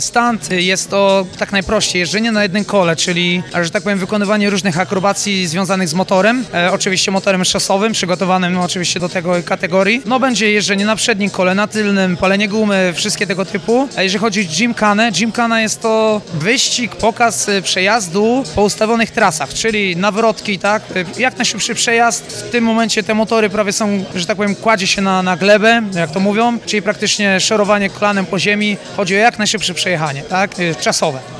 Stunt jest to tak najprościej jeżdżenie na jednym kole, czyli, że tak powiem, wykonywanie różnych akrobacji związanych z motorem, oczywiście motorem szosowym, przygotowanym oczywiście do tego kategorii. No będzie jeżdżenie na przednim kole, na tylnym, palenie gumy, wszystkie tego typu. A jeżeli chodzi o gymkhana jest to wyścig, pokaz przejazdu po ustawionych trasach, czyli nawrotki, tak, jak najszybszy przejazd. W tym momencie te motory prawie są, że tak powiem, kładzie się na glebę, jak to mówią, czyli praktycznie szorowanie kolanem po ziemi. Chodzi o jak najszybsze przejechanie, tak, czasowe.